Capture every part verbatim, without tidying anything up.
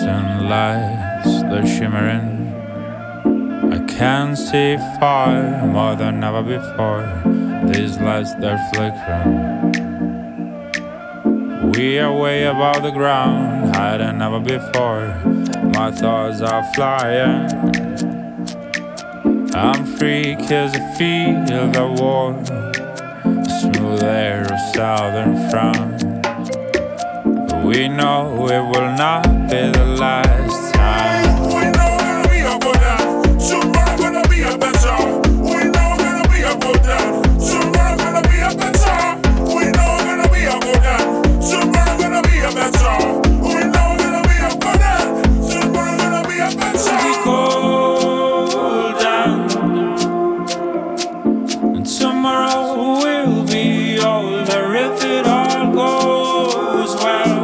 distant lights, they're shimmering. I can see far, more than ever before. These lights, they're flickering. We are way above the ground, higher than ever before. My thoughts are flying. I'm free cause I feel the warm, smooth air of southern France. We know it will not be the last time. We know gonna be a good down, tomorrow gonna be a better. We know gonna be a good down, tomorrow gonna be a better. We know gonna be a good down, tomorrow gonna be a better. We know gonna be a good down, tomorrow gonna be a better. We cool down, and tomorrow will be older if it all goes well.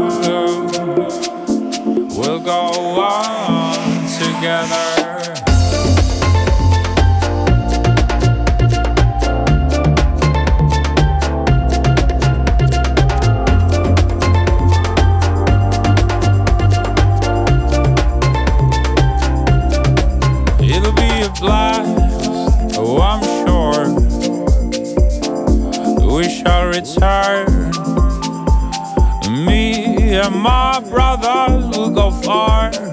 We'll go on together. It'll be a blast, oh I'm sure. We shall return. Me and my brothers will go far.